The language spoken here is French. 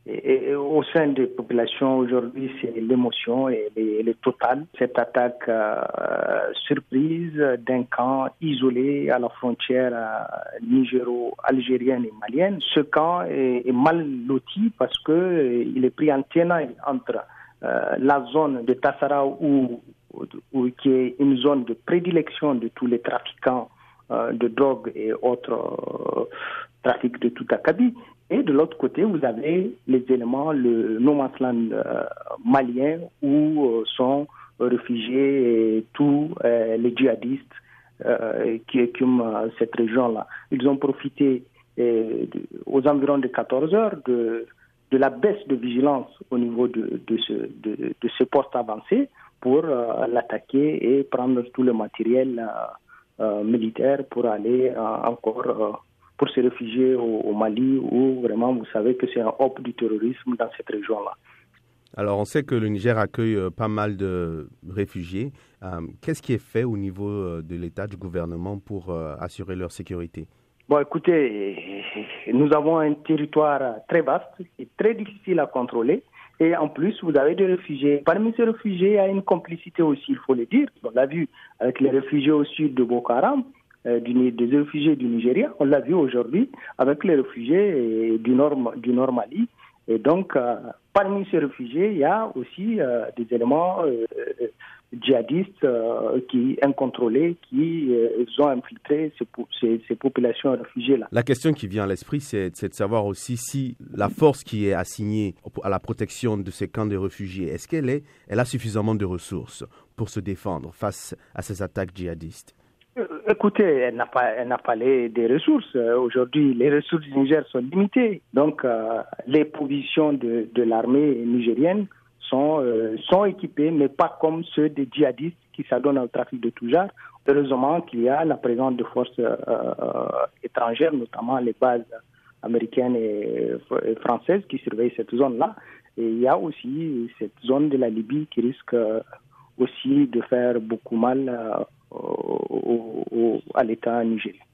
Et au sein des populations, aujourd'hui, c'est l'émotion et le total. Cette attaque surprise d'un camp isolé à la frontière nigéro-algérienne et malienne. Ce camp est mal loti parce que il est pris en tenaille entre la zone de Tassara qui est une zone de prédilection de tous les trafiquants de drogue et autres trafics de tout acabit. Et de l'autre côté, vous avez les éléments, le no man's land malien où sont réfugiés tous les djihadistes qui écument cette région-là. Ils ont profité aux environs de 14 heures de la baisse de vigilance au niveau de ce poste avancé pour l'attaquer et prendre tout le matériel militaire pour aller encore pour se réfugier au Mali où vraiment vous savez que c'est un hub du terrorisme dans cette région-là. Alors on sait que le Niger accueille pas mal de réfugiés. Qu'est-ce qui est fait au niveau de l'État, du gouvernement pour assurer leur sécurité? Bon, écoutez, nous avons un territoire très vaste et très difficile à contrôler. Et en plus, vous avez des réfugiés. Parmi ces réfugiés, il y a une complicité aussi, il faut le dire. On l'a vu avec les réfugiés au sud de Boko Haram, des réfugiés du Nigeria. On l'a vu aujourd'hui avec les réfugiés du Nord Mali. Et donc, parmi ces réfugiés, il y a aussi des éléments djihadistes incontrôlés qui ont infiltré ces populations réfugiées-là. La question qui vient à l'esprit, c'est de savoir aussi si la force qui est assignée à la protection de ces camps de réfugiés, est-ce qu'elle a suffisamment de ressources pour se défendre face à ces attaques djihadistes? Écoutez, elle n'a pas des ressources. Aujourd'hui, les ressources du Niger sont limitées. Donc, les provisions de l'armée nigérienne sont équipés, mais pas comme ceux des djihadistes qui s'adonnent au trafic de tout genre. Heureusement qu'il y a la présence de forces étrangères, notamment les bases américaines et françaises qui surveillent cette zone-là. Et il y a aussi cette zone de la Libye qui risque aussi de faire beaucoup mal à l'État nigérien.